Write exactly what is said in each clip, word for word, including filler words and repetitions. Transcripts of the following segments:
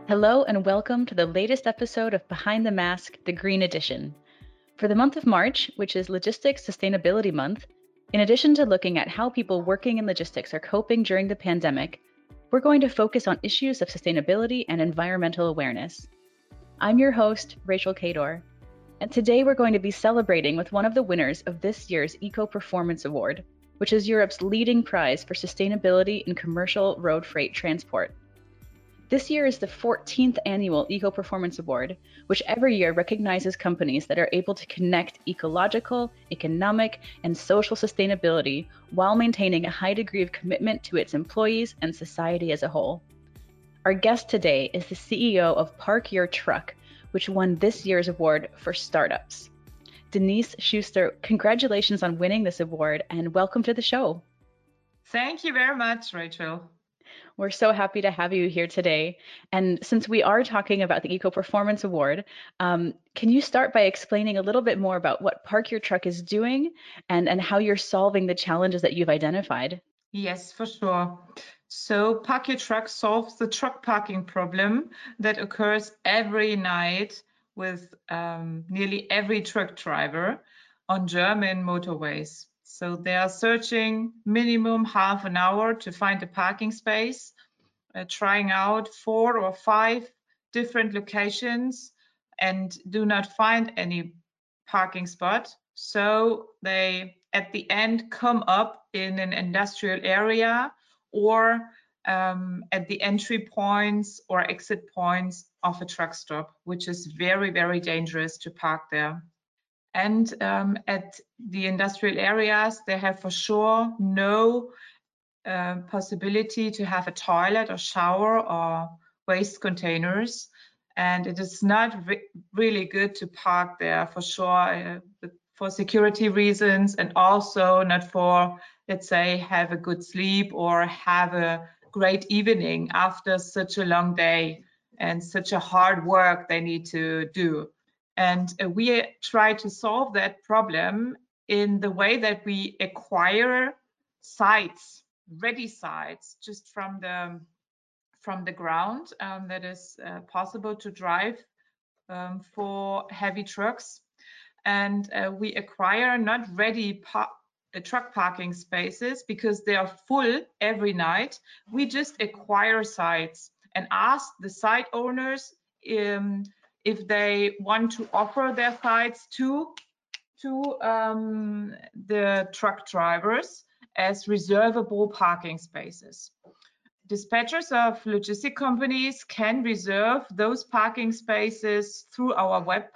Hello and welcome to the latest episode of Behind the Mask, the Green Edition. For the month of March, which is Logistics Sustainability Month, in addition to looking at how people working in logistics are coping during the pandemic, we're going to focus on issues of sustainability and environmental awareness. I'm your host, Rachel Kador, and today we're going to be celebrating with one of the winners of this year's Eco Performance Award, which is Europe's leading prize for sustainability in commercial road freight transport. This year is the fourteenth annual Eco Performance Award, which every year recognizes companies that are able to connect ecological, economic, and social sustainability while maintaining a high degree of commitment to its employees and society as a whole. Our guest today is the C E O of Park Your Truck, which won this year's award for startups. Denise Schuster, congratulations on winning this award and welcome to the show. Thank you very much, Rachel. We're so happy to have you here today. And since we are talking about the Eco Performance Award, um, can you start by explaining a little bit more about what Park Your Truck is doing and, and how you're solving the challenges that you've identified? Yes, for sure. So Park Your Truck solves the truck parking problem that occurs every night with um, nearly every truck driver on German motorways. So they are searching minimum half an hour to find a parking space, uh, trying out four or five different locations and do not find any parking spot. So they at the end come up in an industrial area or um, at the entry points or exit points of a truck stop, which is very, very dangerous to park there. And um, at the industrial areas, they have for sure no uh, possibility to have a toilet or shower or waste containers. And it is not re really good to park there for sure, uh, for security reasons, and also not for, let's say, have a good sleep or have a great evening after such a long day and such a hard work they need to do. And uh, we try to solve that problem in the way that we acquire sites, ready sites, just from the from the ground um, that is uh, possible to drive um, for heavy trucks. And uh, we acquire not ready par uh, truck parking spaces because they are full every night. We just acquire sites and ask the site owners um, if they want to offer their sites to to um, the truck drivers as reservable parking spaces. Dispatchers of logistic companies can reserve those parking spaces through our web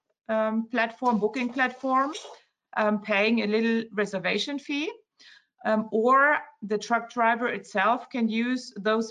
um, platform, booking platform, um, paying a little reservation fee, um, or the truck driver itself can use those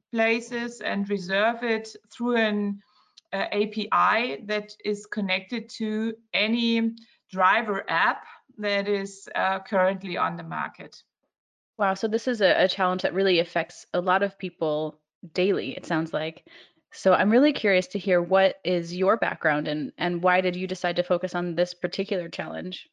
places and reserve it through an uh, A P I that is connected to any driver app that is uh, currently on the market. Wow, so this is a, a challenge that really affects a lot of people daily, it sounds like. So I'm really curious to hear what is your background and, and why did you decide to focus on this particular challenge?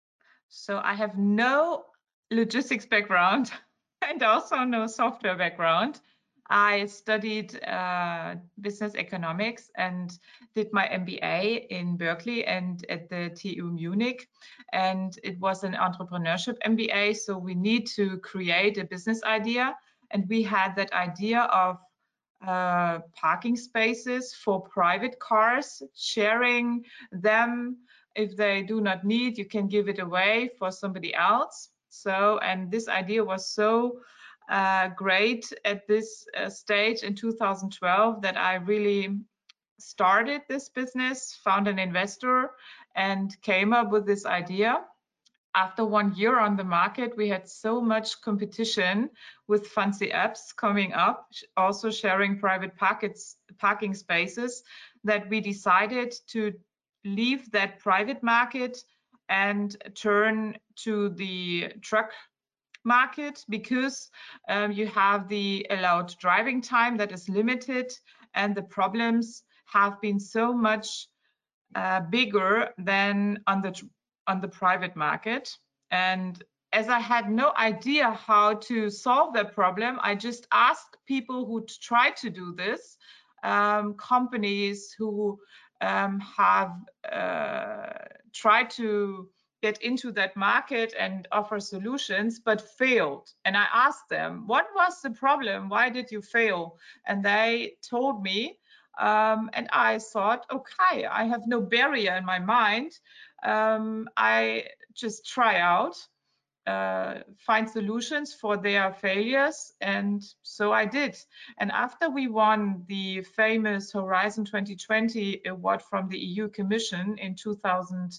So I have no logistics background and also no software background. I studied uh, business economics and did my M B A in Berkeley and at the T U Munich. And it was an entrepreneurship M B A. So we need to create a business idea. And we had that idea of uh, parking spaces for private cars, sharing them. If they do not need, you can give it away for somebody else. So, and this idea was so uh, great at this uh, stage in two thousand twelve that I really started this business, found an investor, and came up with this idea. After one year on the market, we had so much competition with fancy apps coming up, also sharing private pockets, parking spaces, that we decided to leave that private market and turn to the truck market because um, you have the allowed driving time that is limited and the problems have been so much uh, bigger than on the on the private market. And as I had no idea how to solve that problem, I just asked people who tried to do this um, companies who um, have uh, tried to get into that market and offer solutions, but failed. And I asked them, what was the problem? Why did you fail? And they told me, um, and I thought, okay, I have no barrier in my mind. Um, I just try out, uh, find solutions for their failures, and so I did. And after we won the famous Horizon twenty twenty award from the E U Commission in two thousand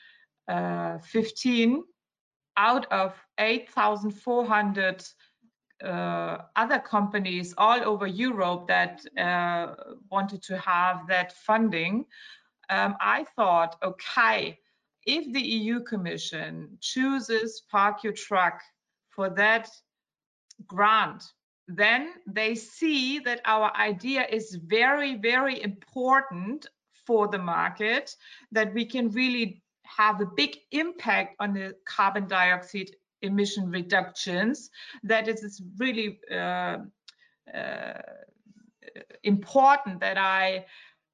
fifteen, out of eight thousand four hundred uh, other companies all over Europe that uh, wanted to have that funding, um, I thought, okay, if the E U Commission chooses Park Your Truck for that grant, then they see that our idea is very, very important for the market, that we can really have a big impact on the carbon dioxide emission reductions, that it is really uh, uh, important that I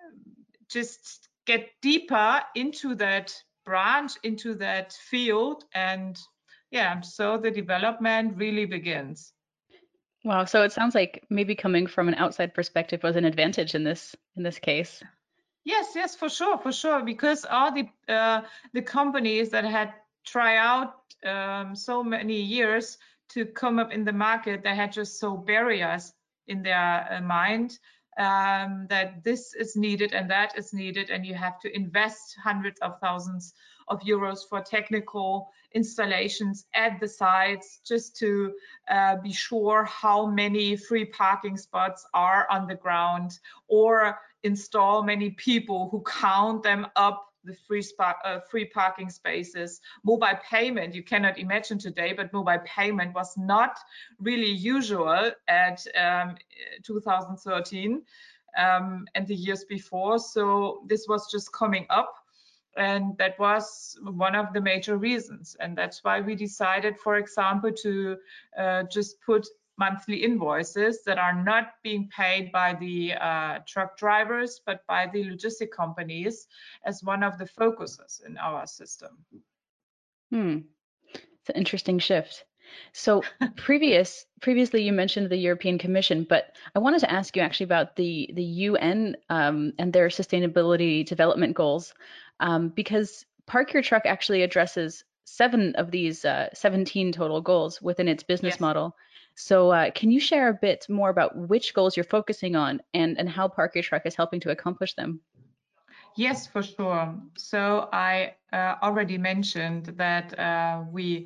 just get deeper into that branch, into that field, and yeah, so the development really begins. Wow, so it sounds like maybe coming from an outside perspective was an advantage in this in this case. Yes, yes, for sure, for sure, because all the uh, the companies that had tried out um, so many years to come up in the market, they had just so barriers in their uh, mind, um, that this is needed and that is needed, and you have to invest hundreds of thousands of euros for technical installations at the sites, just to uh, be sure how many free parking spots are on the ground, or install many people who count them up, the free, uh, free parking spaces. Mobile payment, you cannot imagine today, but mobile payment was not really usual at um, two thousand thirteen um, and the years before. So this was just coming up. And that was one of the major reasons. And that's why we decided, for example, to uh, just put monthly invoices that are not being paid by the uh, truck drivers, but by the logistic companies, as one of the focuses in our system. Hmm. It's an interesting shift. So previous previously you mentioned the European Commission, but I wanted to ask you actually about the the U N um, and their sustainability development goals, um, because Park Your Truck actually addresses seven of these uh, seventeen total goals within its business Yes. model. So uh, can you share a bit more about which goals you're focusing on and and how Park Your Truck is helping to accomplish them? Yes, for sure. So I uh, already mentioned that uh, we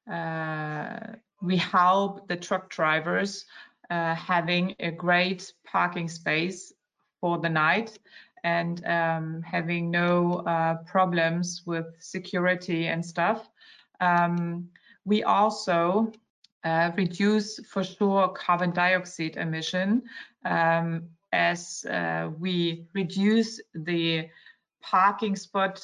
uh, we help the truck drivers uh, having a great parking space for the night, and um, having no uh, problems with security and stuff. Um, we also uh, reduce for sure carbon dioxide emission, um, as uh, we reduce the parking spot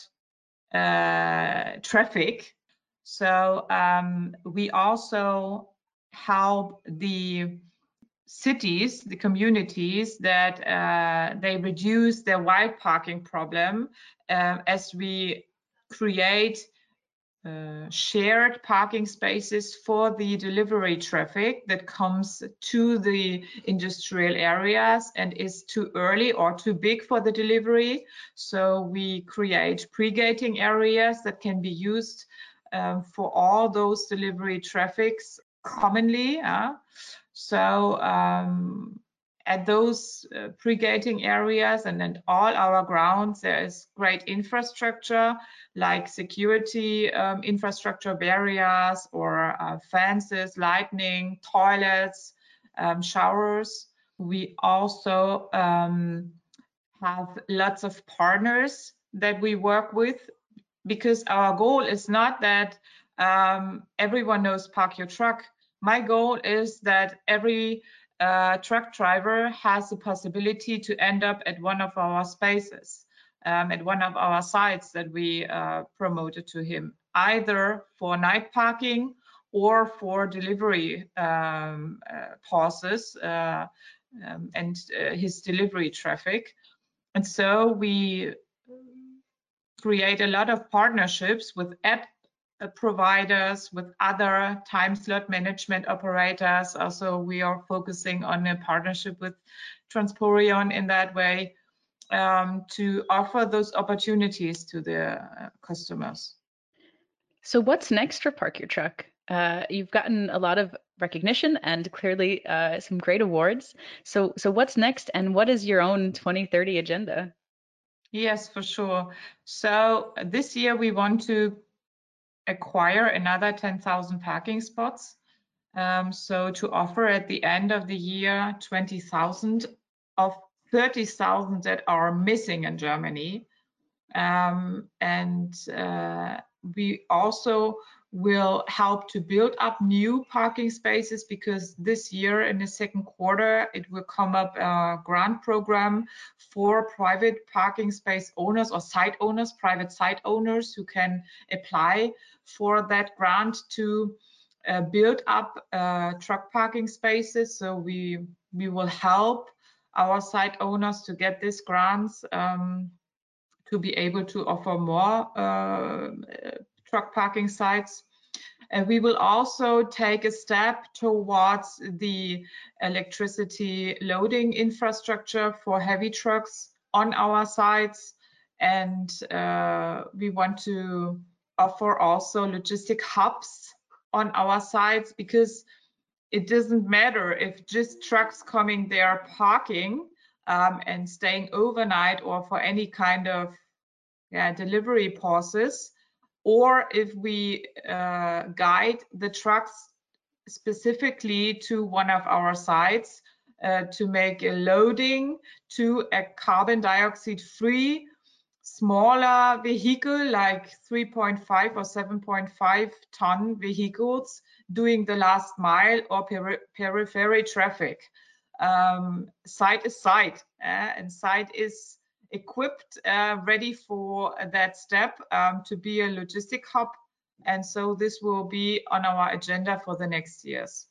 uh, traffic. So um, we also help the cities, the communities, that uh, they reduce their wide parking problem, uh, as we create uh, shared parking spaces for the delivery traffic that comes to the industrial areas and is too early or too big for the delivery. So we create pre-gating areas that can be used um, for all those delivery traffics commonly. Uh, so um, at those uh, pre-gating areas and then all our grounds, there is great infrastructure like security um, infrastructure, barriers, or uh, fences, lighting, toilets, um, showers. We also um, have lots of partners that we work with, because our goal is not that um, everyone knows Park Your Truck. My goal is that every uh, truck driver has the possibility to end up at one of our spaces, um, at one of our sites that we uh, promoted to him, either for night parking or for delivery um, uh, pauses, uh, um, and uh, his delivery traffic. And so we create a lot of partnerships with app providers, with other time slot management operators. Also, we are focusing on a partnership with Transporion in that way, um, to offer those opportunities to the uh, customers. So what's next for Park Your Truck? Uh, you've gotten a lot of recognition and clearly uh, some great awards. So, so what's next, and what is your own twenty thirty agenda? Yes, for sure. So this year we want to acquire another ten thousand parking spots. Um, so to offer at the end of the year twenty thousand of thirty thousand that are missing in Germany. Um, and uh, we also will help to build up new parking spaces, because this year in the second quarter it will come up a grant program for private parking space owners or site owners, private site owners who can apply for that grant to uh, build up uh, truck parking spaces. So we we will help our site owners to get these grants, um, to be able to offer more uh, truck parking sites. And we will also take a step towards the electricity loading infrastructure for heavy trucks on our sites. And uh, we want to offer also logistic hubs on our sites, because it doesn't matter if just trucks coming there parking um, and staying overnight, or for any kind of yeah, delivery pauses, or if we uh, guide the trucks specifically to one of our sites uh, to make a loading to a carbon dioxide free smaller vehicle, like three point five or seven point five ton vehicles doing the last mile or peri periphery traffic. Um, site is site, uh, and site is equipped, uh, ready for that step, um, to be a logistic hub. And so this will be on our agenda for the next years.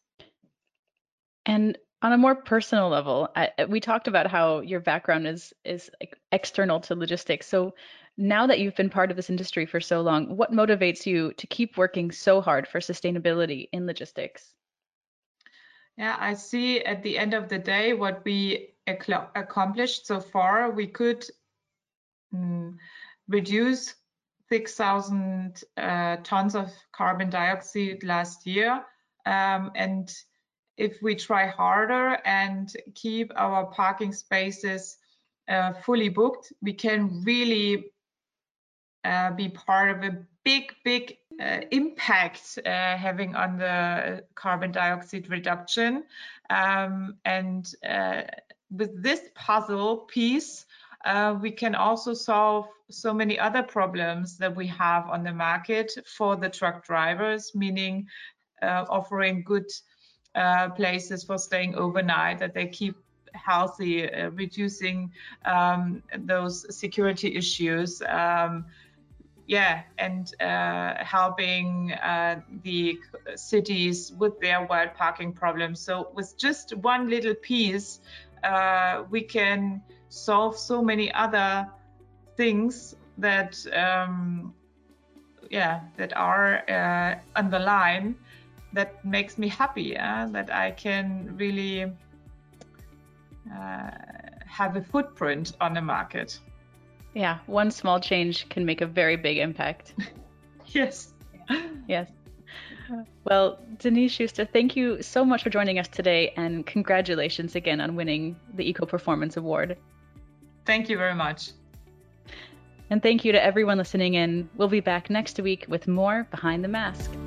And on a more personal level, I, we talked about how your background is is external to logistics. So now that you've been part of this industry for so long, what motivates you to keep working so hard for sustainability in logistics? Yeah, I see at the end of the day what we accomplished so far. We could mm, reduce six thousand uh, tons of carbon dioxide last year. Um, and if we try harder and keep our parking spaces uh, fully booked, we can really uh, be part of a big, big uh, impact uh, having on the carbon dioxide reduction. Um, and uh, with this puzzle piece, uh, we can also solve so many other problems that we have on the market for the truck drivers, meaning uh, offering good uh, places for staying overnight, that they keep healthy, uh, reducing um, those security issues. Um, yeah, and uh, helping uh, the cities with their wild parking problems. So with just one little piece, uh, we can solve so many other things that, um, yeah, that are uh, on the line. That makes me happy, uh, that I can really uh, have a footprint on the market. Yeah, one small change can make a very big impact. Yes. Yes. Well, Denise Schuster, thank you so much for joining us today, and congratulations again on winning the Eco Performance Award. Thank you very much. And thank you to everyone listening in. We'll be back next week with more Behind the Mask.